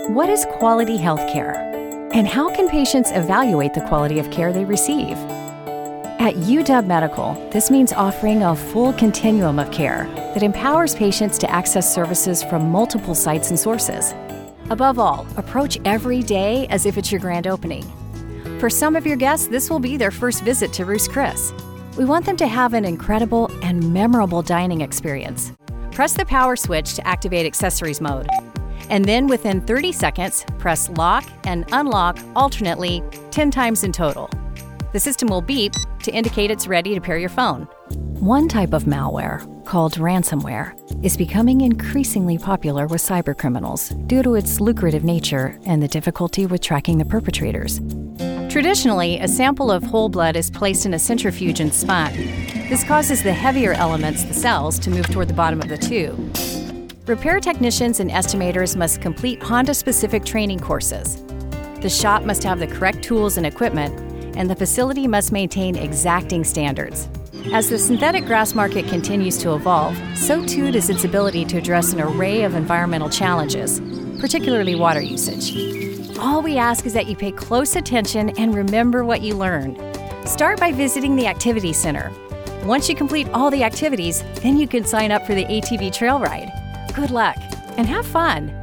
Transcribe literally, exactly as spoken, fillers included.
What is quality health care? And how can patients evaluate the quality of care they receive? At U W Medical, this means offering a full continuum of care that empowers patients to access services from multiple sites and sources. Above all, approach every day as if it's your grand opening. For some of your guests, this will be their first visit to Ruth's Chris. We want them to have an incredible and memorable dining experience. Press the power switch to activate accessories mode. And then within thirty seconds, press lock and unlock alternately ten times in total. The system will beep to indicate it's ready to pair your phone. One type of malware, called ransomware, is becoming increasingly popular with cybercriminals due to its lucrative nature and the difficulty with tracking the perpetrators. Traditionally, a sample of whole blood is placed in a centrifuge and spun. This causes the heavier elements, the cells, to move toward the bottom of the tube. Repair technicians and estimators must complete Honda-specific training courses. The shop must have the correct tools and equipment, and the facility must maintain exacting standards. As the synthetic grass market continues to evolve, so too does its ability to address an array of environmental challenges, particularly water usage. All we ask is that you pay close attention and remember what you learned. Start by visiting the Activity Center. Once you complete all the activities, then you can sign up for the A T V trail ride. Good luck and have fun!